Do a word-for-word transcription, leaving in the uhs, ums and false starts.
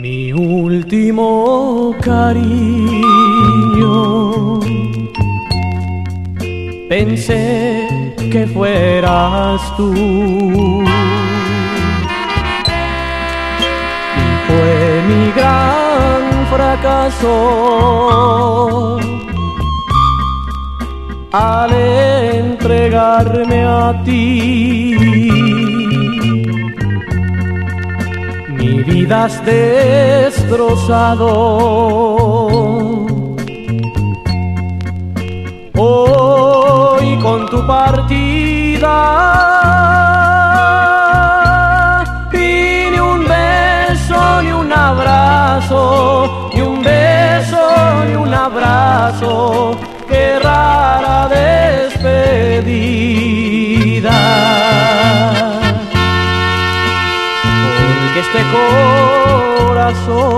Mi último cariño, pensé que fueras tú, y fue mi gran fracaso al entregarme a ti. Mi vida has destrozado. Hoy con tu partida, y ni un beso, ni un abrazo, ni un beso, ni un abrazo, qué rara despedida. Porque este corazón